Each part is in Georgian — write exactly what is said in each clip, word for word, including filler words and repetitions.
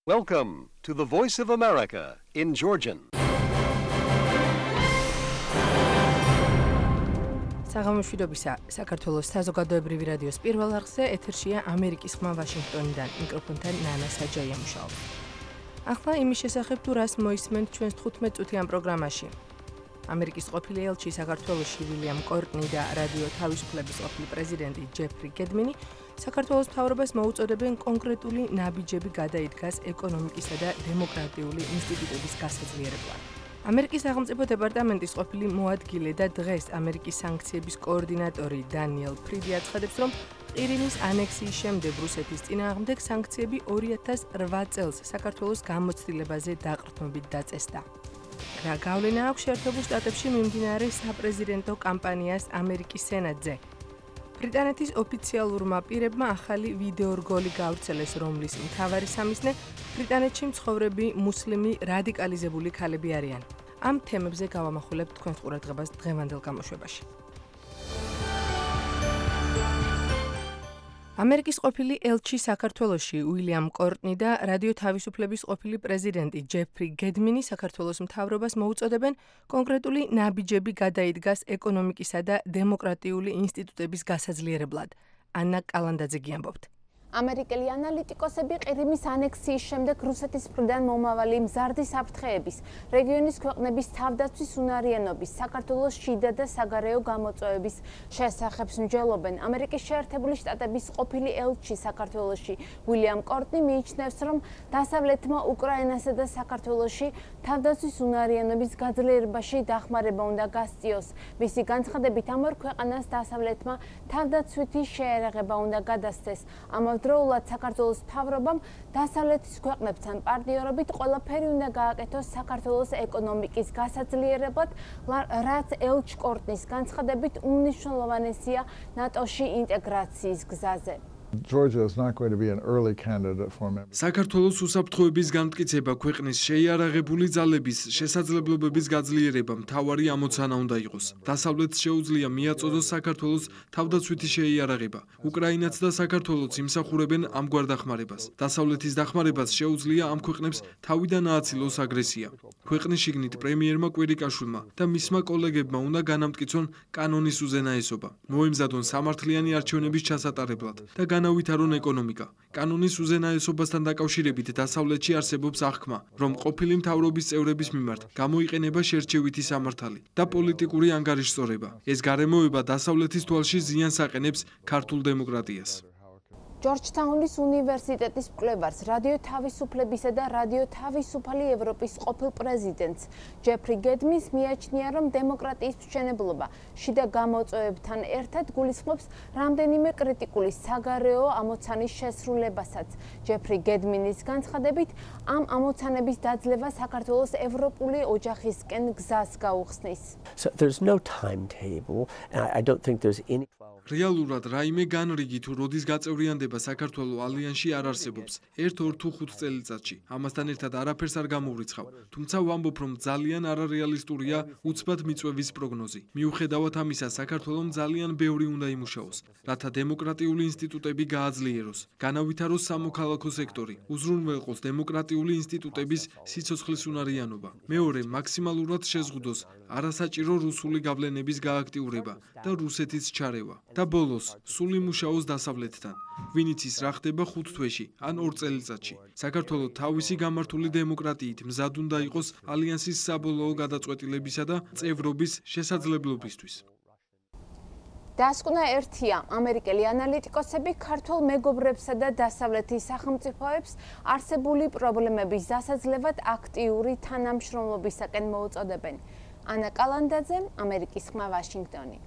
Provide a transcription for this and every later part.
Welcome to the Voice of America in Georgian. საღამოშვიდობისა საქართველოს საზოგადოებრივი რადიოს პირველ არხზე ეთერშია ამერიკის ხმა ვაშინგტონიდან. მიკროფონთან ნანა საჯაია მუშაობს. ახლა იმის შესახებ თუ რას მოისმენთ ჩვენს თხუთმეტ წუთიან პროგრამაში. ამერიკის ყოფილი ელჩი საქართველოში ვილიამ კორტნი და რადიო თავისუფლების ყოფილი პრეზიდენტი ჯეფრი გედმინი საქართველოს მთავრობას მოუწოდებენ კონკრეტული ნაბიჯები გადაიდგას ეკონომიკისა და დემოკრატიული ინსტიტუტების გასაძლიერებლად. ამერიკის სახელმწიფო დეპარტამენტის ყოფილი მოადგილე და დღეს ამერიკის სანქციების კოორდინატორი დანიელ ფრიდი აცხადებს, რომ ყირიმის ანექსიის შემდეგ რუსეთის წინააღმდეგ სანქციები ორი ათას ოთხ წელს საქართველოს გამოცდილებაზე დაყრდნობით დაწესდა. რა გავლენა აქვს შეერთებულ შტატებში მიმდინარე საპრეზიდენტო კამპანიას ამერიკის სენატზე? ბრიტანეთის ოფიციალურმა პირებმა ახალი ვიდეორგოლი გავრცელეს, რომლის მთავარი სამიზნე ბრიტანეთში მცხოვრები მუსლიმი რადიკალიზებული ქალები არიან. ამ თემებზე გავამახვილებთ თქვენს ყურადღებას დღევანდელ გამოშვებაში. ამერიკის ყოფილი ელჩი საქართველოში ვილიამ კორტნი და რადიო თავისუფლების ყოფილი პრეზიდენტი ჯეფრი გედმინი საქართველოს მთავრობას მოუწოდებენ კონკრეტული ნაბიჯები გადაიდგას ეკონომიკისა და დემოკრატიული ინსტიტუტების გასაძლიერებლად. ანა კალანდაძე გიამბობთ. ამერიკელი ანალიტიკოსები ყირიმის ანექსიის შემდეგ რუსეთის მხრიდან მომავალი მზარდი საფრთხეების, რეგიონის ქვეყნების თავდაცვის უნარიანობის, საქართველოს შიდა და საგარეო გამოწვევების შესახებ მსჯელობენ. ამერიკის შეერთებული შტატების ყოფილი ელჩი საქართველოში ვილიამ კორტნი მიიჩნევს, რომ დასავლეთმა უკრაინასა და საქართველოში თავდაცვის უნარიანობის გაძლიერებაში დახმარება უნდა გასწიოს. მისი განცხადებით, ამ ორ ქვეყანას დასავლეთმა თავდაცვითი შეერაღება უნდა გადასცეს. ამავდროულად საქართველოს მთავრობამ დასავლეთის ქვეყნებთან პარტნიორობით ყველაფერი უნდა გააკეთოს საქართველოს ეკონომიკის გასაძლიერებლად, რაც ელჩ კორტნის განცხადებით უმნიშვნელოვანესია ნატოში ინტეგრაციის გზაზე. Georgia is not going to be an early candidate for membership. საქართველოს უსაფრთხოების განმტკიცება ქვეყნის შეიარაღებული ძალების შესაძლებლობების გაძლიერება მთავარი ამოცანა უნდა იყოს. დასავლეთს შეუძლია მიაწოდოს საქართველოს თავდაცვითი შეიარაღება. უკრაინაც და საქართველოც იმსახურებენ ამგვარ დახმარებას. დასავლეთის დახმარებას შეუძლია ამ ქვეყნებს თავიდან ააცილოს აგრესია. ქვეყნის შიგნით პრემიერმა კვირიკაშვილმა და მისმა კოლეგებმა უნდა განამტკიცონ კანონის უზენაესობა, მოემზადონ სამართლიანი არჩევნების ჩასატარებლად და განავითარონ ეკონომიკა. კანონის უზენაესობასთან დაკავშირებით დასავლეთში არსებობს აღქმა, რომ ყოფილი მთავრობის წევრების მიმართ გამოიყენება შერჩევითი სამართალი და პოლიტიკური ანგარიშსწორება. ეს გარემოება დასავლეთის თვალში ზიანს აყენებს ქართულ დემოკრატიას. ჯორჯთაუნის უნივერსიტეტის მკვლევარს, რადიო თავისუფლებისა და რადიო თავისუფალი ევროპის ყოფილ პრეზიდენტს ჯეფრი გედმინს მიაჩნია, რომ დემოკრატიის მშენებლობა შიდა გამოწვევებთან ერთად გულისხმობს რამდენიმე კრიტიკული საგარეო ამოცანის შესრულებასაც. ჯეფრი გედმინის განცხადებით, ამ ამოცანების დაძლევა საქართველოს ევროპული ოჯახისკენ გზას გაუხსნის. So there's no timetable and I, I don't think there's any რეალურად რაიმე განრიგი თუ როდის გაწევრიანდება საქართველოს ალიანსში არ არსებობს. ერთ ორ თუ ხუთ წელიწადში. ამასთან ერთად არაფერს არ გამოვრიცხავ. თუმცა ვამბობ, რომ ძალიან არარეალისტურია უცბად მიწვევის პროგნოზი. მიუხედავად ამისა, საქართველოს ძალიან ბევრი უნდა იმუშაოს, რათა დემოკრატიული ინსტიტუტები გააძლიეროს, განავითაროს სამოქალაქო სექტორი, უზრუნველყოს დემოკრატიული ინსტიტუტების სიცოცხლის უნარიანობა. მეორე, მაქსიმალურად შეზღუდოს არასაჭირო რუსული გავლენების გააქტიურება და რუსეთის ჩარევა. და ბოლოს, სულ იმუშაოს დასავლეთთან. ვინც ის რა ხდება ხუთ თვეში ან ორ წელიწადში. საქართველოს თავისი გამართული დემოკრატიით მზად უნდა იყოს ალიანსის საბოლოო გადაწყვეტილებისა და წევრობის შესაძლებლობისთვის. დასკვნა ერთია, ამერიკელი ანალიტიკოსები ქართულ მეგობრებსა და დასავლეთის სახელმწიფოებს არსებული პრობლემების დასაძლევად აქტიური თანამშრომლობისაკენ მოუწოდებენ. ანა კალანდაძე, ამერიკის ხმა ვაშინგტონი.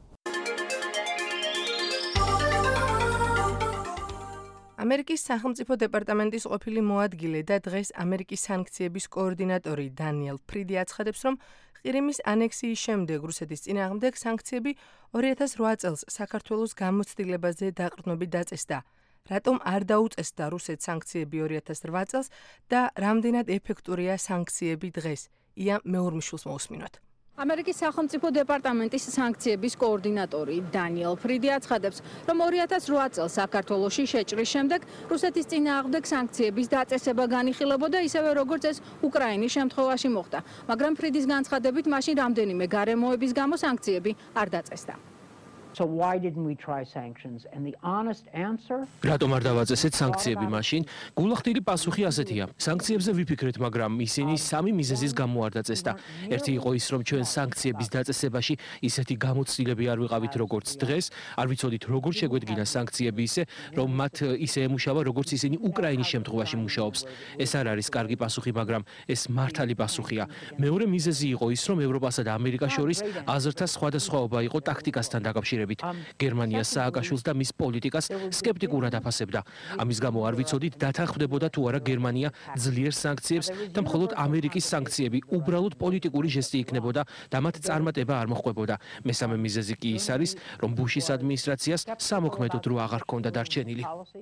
ამერიკის სახელმწიფო დეპარტამენტის ყოფილი მოადგილე და დღეს ამერიკის სანქციების კოორდინატორი დანიელ ფრიდი აცხადებს, რომ ყირიმის ანექსიის შემდეგ რუსეთის წინააღმდეგ სანქციები ორი ათას ოთხ წელს საქართველოს გამოცდილებაზე დაყრდნობით დაწესდა. რატომ არ დაუწესდა რუსეთს სანქციები ორი ათას ოთხ წელს და რამდენად ეფექტურია სანქციები დღეს? ია მეორმიშვილს მოусმინოთ. ამერიკის სახელმწიფო დეპარტამენტის სანქციების კოორდინატორი დანიელ ფრიდი აცხადებს, რომ ორი ათას რვა წელს საქართველოში შეჭრის შემდეგ რუსეთის წინააღმდეგ სანქციების დაწესება განიხილებოდა ისევე როგორც ეს უკრაინის შემთხვევაში მოხდა, მაგრამ ფრიდის განცხადებით მაშინ რამდენიმე გარემოების გამო სანქციები არ დაწესდა. So why didn't we try sanctions? And the honest answer? რატომ არ დავაწესეთ სანქციები მაშინ? გულახდილი პასუხი ასეთია. სანქციებზე ვიფიქრეთ, მაგრამ ისინი სამი მიზეზის გამო არ დაწესდა. ერთი იყო ის, რომ ჩვენ სანქციების დაწესებაში ისეთი გამოცდილები არ ვიყავით, როგორც დღეს, არ ვიცოდით როგორ შეგვედგინა სანქციები ისე, რომ მათ ისე ემუშავა, როგორც ისინი უკრაინის შემთხვევაში მუშაობს. ეს არ არის კარგი პასუხი, მაგრამ ეს მართალი პასუხია. მეორე მიზეზი იყო ის, რომ ევროპასა და ამერიკას შორის აზრთა სხვადასხვაობა იყო ტაქტიკასთან დაკავშირებით. გერმანია სააკაშვილს და მის პოლიტიკას სკეპტიკურად აფასებდა. ამის გამო არ ვიცოდით დათანხმდებოდა თუ არა გერმანია ძლიერ სანქციებს და მხოლოდ ამერიკის სანქციები უბრალოდ პოლიტიკური ჟესტი იქნებოდა და მათ წარმატება არ მოჰყვებოდა. მესამე მიზეზი კი ის არის, რომ ბუშის ადმინისტრაციას სამოქმედო დრო აღარ ჰქონდა დარჩენილი.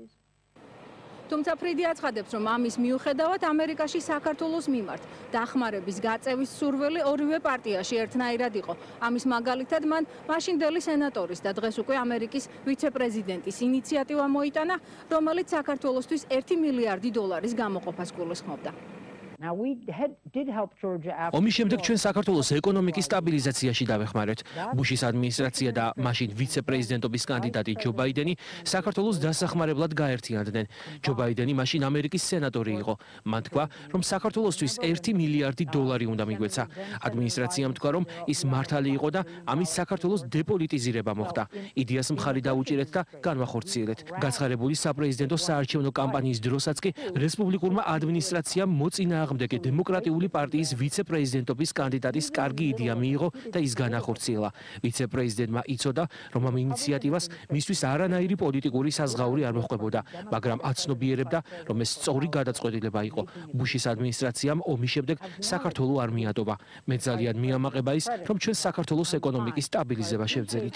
თუმცა ფრიდი აცხადებს, რომ ამის მიუხედავად ამერიკაში საქართველოს მიმართ დახმარების გაწევის სურვილი ორივე პარტიაში ერთნაირად იყო. ამის მაგალითად მან მაშინდელი სენატორის და დღეს უკვე ამერიკის ვიცე-პრეზიდენტის ინიციატივა მოიტანა, რომელიც საქართველოსთვის ერთი მილიარდი დოლარის გამოყოფას გულისხმობდა. Now we had, did help Georgia after ომის შემდეგ ჩვენ საქართველოს ეკონომიკის სტაბილიზაციაში დავეხმარეთ. ბუშის ადმინისტრაცია და მაშინ ვიცე-პრეზიდენტობის კანდიდატი ჯო ბაიდენი საქართველოს დასახმარებლად გაერთიანდნენ. ჯო ბაიდენი მაშინ ამერიკის სენატორი იყო. მან თქვა, რომ საქართველოსთვის ერთი მილიარდი დოლარი უნდა მიგვეცა. ადმინისტრაციამ თქვა, რომ ის მართალი იყო და ამის საქართველოს დეპოლიტიზირება მოხდა. იდეას მხარი დაუჭირეთ და განვახორციელეთ. გაცხარებული საპრეზიდენტო საარჩევნო კამპანიის დროსაც კი რესპუბლიკურმა ადმინისტრაციამ მოწინააღმდეგე მდეგე დემოკრატიული პარტიის ვიცე-პრეზიდენტობის კანდიდატის კარგი იდეა მიიღო და ის განახორციელა. ვიცე-პრეზიდენტმა იცოდა, რომ ამ ინიციატივას მისთვის არანაირი პოლიტიკური საზღაური არ მოჰყვებოდა, მაგრამ აცნობიერებდა, რომ ეს სწორი გადაწყვეტილება იყო. ბუშის ადმინისტრაციამ ომის შემდეგ საქართველო არ მიატოვა. მე ძალიან მიამაყება ის, რომ ჩვენ საქართველოს ეკონომიკის სტაბილიზება შევძელით.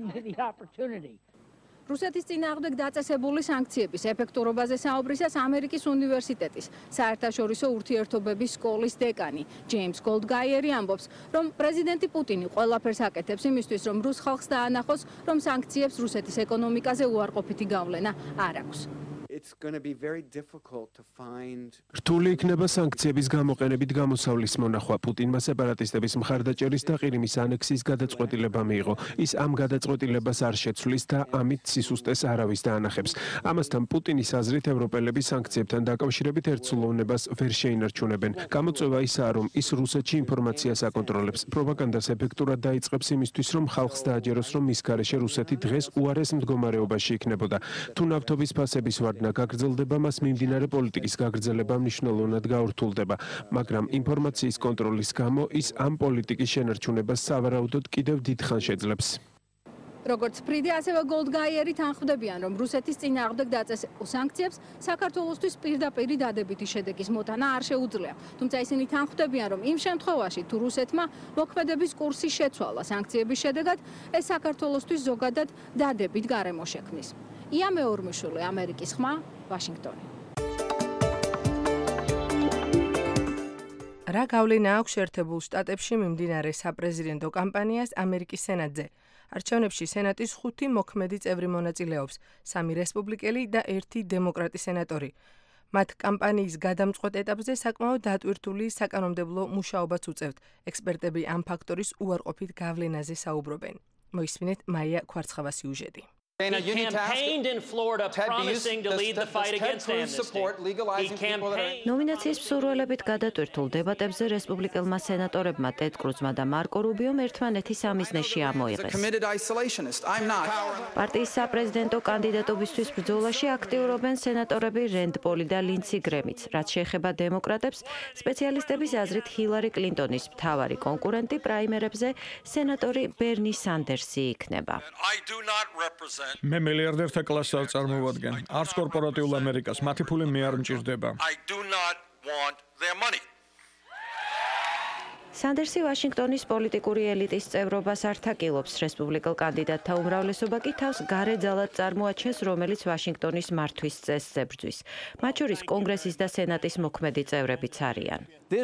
რუსეთის წინააღმდეგ დაწესებული სანქციების ეფექტურობაზე საუბრისას ამერიკის უნივერსიტეტის საერთაშორისო ურთიერთობების სკოლის დეკანი ჯეიმს გოლდგაიერი ამბობს, რომ პრეზიდენტი პუტინი ყველაფერს აკეთებს იმისთვის, რომ რუს ხალხს დაანახოს, რომ სანქციებს რუსეთის ეკონომიკაზე უარყოფითი გავლენა არ აქვს. რთული იქნება სანქციების გამოყენებით გამოსავლის მონახვა. პუტინმა სეპარატისტების მხარდაჭერის და ყირიმის ანექსიის გადაწყვეტილება მიიღო. ის ამ გადაწყვეტილებას არ შეცვლის და ამით სისუსტეს არავის დაანახებს. ამასთან პუტინის აზრით ევროპელები სანქციებთან დაკავშირებით ერთსულოვნებას ვერ შეინარჩუნებენ. გამოწვევა ისაა, რომ ის რუსეთში ინფორმაციას აკონტროლებს. პროპაგანდას ეფექტურად დაიწყებს იმისთვის, რომ ხალხს დააჯეროს, რომ მის გარეშე რუსეთი დღეს უარეს მდგომარეობაში იქნებოდა. თუ ნავთობის ფასების ვარდნა გაგრძელდება, მას მიმდინარე პოლიტიკის გაგრძელება მნიშვნელოვნად გაურთულდება, მაგრამ ინფორმაციის კონტროლის გამო ის ამ პოლიტიკის შენარჩუნებას სავარაუდოდ კიდევ დიდხანს შეძლებს. როგორც ფრიდი, ასევე გოლდგაიერი თანხმდებიან, რომ რუსეთის წინააღმდეგ დაწესებულ სანქციებს საქართველოსთვის პირდაპირი დადებითი შედეგის მოტანა არ შეუძლია. თუმცა ისინი თანხმდებიან, რომ იმ შემთხვევაში, თუ რუსეთმა მოქმედების კურსი შეცვალა სანქციების შედეგად, ეს საქართველოსთვის ზოგადად დადებით გარემო შექმნის. ია მეორმიშვილი, ამერიკის ხმა, ვაშინგტონი. რა გავლენა აქვს შეერთებულ შტატებში მიმდინარე საპრეზიდენტო კამპანიას ამერიკის სენატზე? არჩევნებში სენატის ხუთი მოქმედი წევრი მონაწილეობს, სამი რესპუბლიკელი და ერთი დემოკრატი სენატორი. მათ კამპანიის გადამწყვეტ ეტაპზე საკმაოდ დატვირთული საკანონმდებლო მუშაობაც უწევთ. ექსპერტები ამ ფაქტორის უარყოფით გავლენაზე საუბრობენ. მოისმინეთ მაია ქვარცხავას სიუჟეტი. He campaigned in Florida promising to lead the fight against amnesty. He campaigned... ნომინაციის მსურველებით გადატვირთულ დებატებზე რესპუბლიკელმა სენატორებმა ტედ კრუზმა და მარკო რუბიომ ერთმანეთის სამიზნეში ამოიღეს. პარტიის საპრეზიდენტო კანდიდატობისთვის ბრძოლაში აქტიურობენ სენატორები რენდ პოლი და ლინდსი გრემიც. რაც შეეხება დემოკრატებს, სპეციალისტების აზრით ჰილარი კლინტონის მთავარი კონკურენტი პრაიმერებზე სენატორი ბერნი სანდერსი იქნება. მე მილიარდერთა კლასს არ წარმოვადგენ. არც კორპორატიულ ამერიკას მათი ფული მე არ მჭირდება. სანდერსი ვაშინგტონის პოლიტიკური ელიტის წევრობას ართაკილობს, რესპუბლიკელ კანდიდატთა უმრავლესობა კი თავს გარე ძალად წარმოაჩენს, რომელიც ვაშინგტონის მართვის წესს ებრძვის. მათ შორის კონგრესის და სენატის მოქმედი წევრებიც არიან.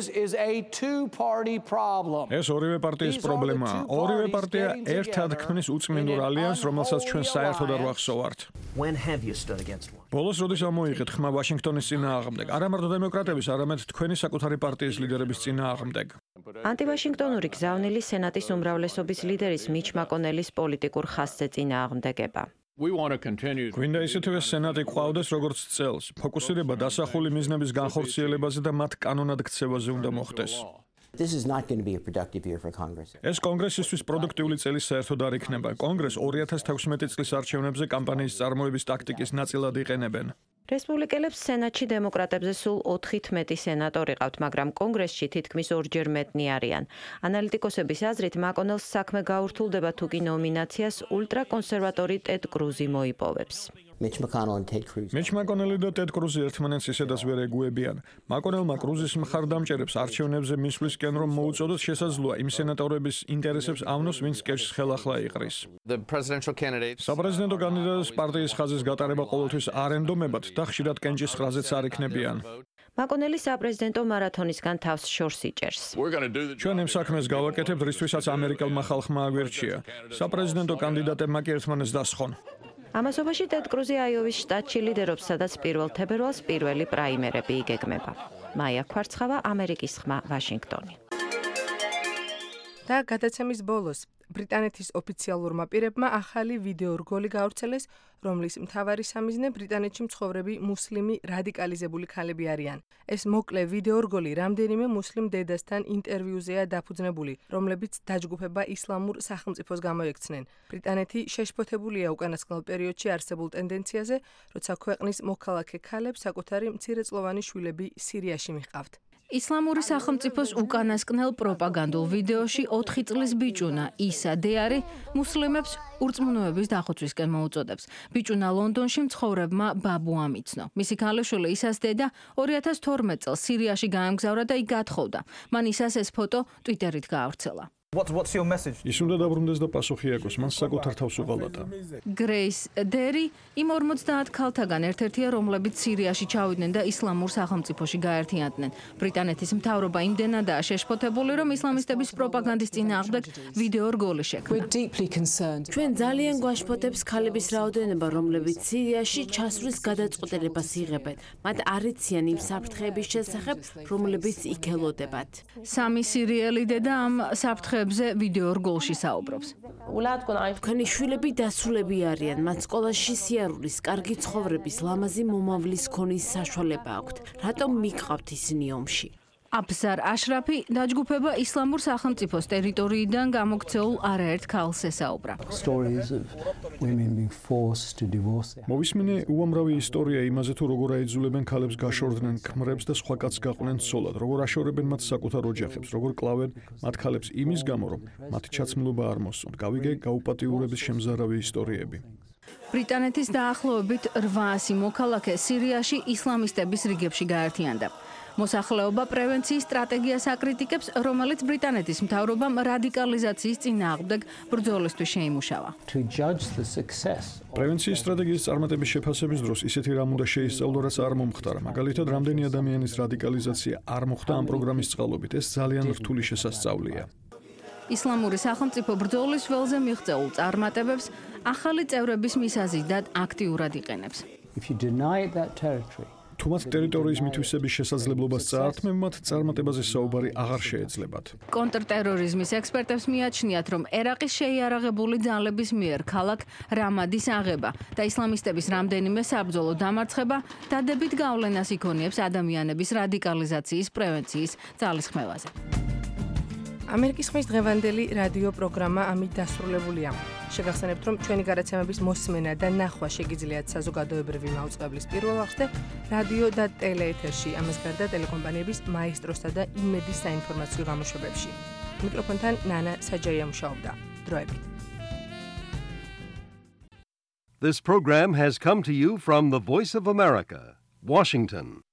ეს ორივე პარტიის პრობლემაა. ორივე პარტია ერთად ქმნის უწმინდურ ალიანსს, რომელსაც ჩვენ საერთოდ არ ვახსოვართ. ბოლოს როდის ამოიღეთ ხმა ვაშინგტონის წინააღმდეგ, არა მარტო დემოკრატების, არამედ თქვენი საკუთარი პარტიის ლიდერების წინააღმდეგ. ანტივაშინგტონური გზავნილი სენატის უმრავლესობის ლიდერის მიჩ მაკონელის პოლიტიკურ ხასზე წინააღმდეგება. გვინდა ისეთივე სენატი ყავდეს როგორც წელს. ფოკუსირება დასახული მიზნების განხორციელებაზე და მათ კანონად ქცევაზე უნდა მოხდეს. This is not going to be a productive year for Congress. ეს კონგრესისთვის პროდუქტიული წელი საერთოდ არ იქნება. კონგრესს ორი ათას თექვსმეტი წლის არჩევნებზე კამპანიის წარმოების ტაქტიკის ნაწილად იყენებენ. რესპუბლიკელებს სენატში დემოკრატებზე სულ ოთხით მეტი სენატორი ყავთ, მაგრამ კონგრესში თითქმის ორჯერ მეტნი არიან. ანალიტიკოსების აზრით, მაკონელს საქმე გაურთულდება თუ კი ნომინაციას ულტრაკონსერვატორი ტედ კრუზი მოიპოვებს. Mitch McConnell and Ted Cruz. Mitch McConnell და Ted Cruz ერთმანეთს ისედაც ვერ ეგუებიან. McConnell-მა კრუზის მხარდამჭერებს არჩევნებზე მისვლისკენ რომ მოუწოდოთ შესაძლოა იმ სენატორების ინტერესებს ავნოს, ვინც კეშს ხელახლა იყრის. საპრეზიდენტო კანდიდატის პარტიის ხაზის გატარება ყოველთვის არ ენდომებათ და ხშირად კენჭის ხრაზეც არ იქნებიან. მაკონელი საპრეზიდენტო მარათონისგან თავს შორს იჭერს. ჩვენ იმ საქმეს გავაკეთებთ, რისთვისაც ამერიკელმა ხალხმა აგვირჩია. საპრეზიდენტო კანდიდატებმა კი ერთმანეთს დასხონ. ამასობაში ტედ კრუზი აიოვის შტატში ლიდერობს, სადაც პირველ თებერვალს პირველი პრაიმერები იგეგმება. მაია ქვარცხავა, ამერიკის ხმა, ვაშინგტონი. და გადაცემის ბოლოს ბრიტანეთის ოფიციალურმა პირებმა ახალი ვიდეო რგოლი გაავრცელეს, რომლის მთავარი სამიზნე ბრიტანეთში მცხოვრები მუსლიმი რადიკალიზებული ქალები არიან. ეს მოკლე ვიდეო რგოლი რამდენიმე მუსლიმ დედასთან ინტერვიუზეა დაფუძნებული, რომლებიც დაჯგუფება ისლამურ სახელმწიფოს გამოექცნენ. ბრიტანეთი შეშფოთებულია უკანასკნელ პერიოდში არსებულ ტენდენციაზე, როცა ქვეყნის მოქალაქე ქალებს საკუთარი მცირეწლოვანი შვილები სირიაში მიჰყავთ. ისლამური სახელმწიფოს უკანასკნელ პროპაგანდულ ვიდეოში ოთხი წლის ბიჭუნა ისა დეარი მუსლიმებს ურწმუნოების დახოცვისკენ მოუწოდებს. ბიჭუნა ლონდონში მცხოვრებმა ბაბუ ამიცნო. მისი ქალიშვილი ისას დედა ორი ათას თორმეტ წელს სირიაში გაემგზავრა და იქ გათხოვდა. მან ისას ეს ფოტო ტვიტერით გაავრცელა. What's, what's your message? ის უნდა დაბრუნდეს და პასუხი აკოს, მან საკუთარ თავს უღალატა. გრეის დერი იმ ორმოცდაათ ქალთაგან ერთ-ერთია, რომლებიც სირიაში ჩავიდნენ და ისლამურ სახელმწიფოში გაერთიანდნენ. ბრიტანეთის მთავრობა იმდენადაა შეშფოთებული, რომ ისლამისტების პროპაგანდის წინააღმდეგ ვიდეო რგოლი შექმნა. ჩვენ ძალიან გვაშფოთებს ქალების რაოდენობა, რომლებიც სირიაში ჩასვლის გადაწყვეტილებას იღებენ. მათ არ იციან იმ საფრთხეების შესახებ, რომლებიც იქ ელოდებათ. სამი სირიელი დედა ამ საფრთხე ვიდეო რგოლში საუბრობს. თქვენი შვილები დასულები არიან, მათ სკოლაში სიარულის, კარგი ცხოვრების, ლამაზი მომავლის ქონის საშუალება აქვთ. რატომ მიყავთ ისინი ომში? აფსარ აშრაფი დაჯგუფება ისლამურ სახელმწიფოს ტერიტორიიდან გამოქცეულ არაერთ ქალს ესაუბრა. მოვისმინე უამრავი ისტორია იმაზე, თუ როგორ აიძულებენ ქალებს გაშორდნენ ქმრებს და სხვა კაცს გაყვნენ ცოლად, როგორ აშორებენ მათ საკუთარ ოჯახებს, როგორ კლავენ მათ ქალებს იმის გამო, რომ მათი ჩაცმულობა არ მოსწონთ. გავიგე გაუპატიურების შემზარავი ისტორიები. ბრიტანეთის დაახლოებით რვაასი მოქალაქე სირიაში ისლამისტების რიგებში გაერთიანდა. მოსახლეობა პრევენციის სტრატეგიას აკრიტიკებს, რომელიც ბრიტანეთის მთავრობამ რადიკალიზაციის წინააღმდეგ ბრძოლისთვის შეიმუშავა. პრევენციის სტრატეგიის წარმატების შეფასების დროს ისეთი რამ უნდა შეისწავლო, რაც არ მომხდარა. მაგალითად, რამდენი ადამიანის რადიკალიზაცია არ მოხდა ამ პროგრამის წყალობით. ეს ძალიან რთული შესასწავლია. ისლამური სახელმწიფო ბრძოლის ველზე მიღწეულ წარმატებებს ახალი წევრების მისაზიდად აქტიურად იყენებს. თუ მათ ტერიტორიის მითვისების შესაძლებლობას წაართმევ, მათ წარმატებაზე საუბარი აღარ შეეძლებათ. კონტრტერორიზმის ექსპერტებს მიაჩნიათ, რომ ერაყის შეიარაღებული ძალების მიერ ქალაქ რამადის აღება და ისლამისტების რამდენიმე საბრძოლო დამარცხება დადებით გავლენას იქონიებს ადამიანების რადიკალიზაციის პრევენციის ძალისხმევაზე. ამერიკის ხმის დღევანდელი რადიო პროგრამა ამით დასრულებულია. შეგახსენებთ, რომ ჩვენი გადაცემების მოსმენა და ნახვა შეგიძლიათ საზოგადოებრივი მაუწყებლის პირველ აღსდე რადიო და ტელეეთერში, ამას გარდა ტელეკომპანიების მაესტროსა და იმედის საინფორმაციო გამოშვებებში. მიკროფონთან ნანა საჯაია მუშაობდა. დროებით. This program has come to you from the Voice of America, Washington.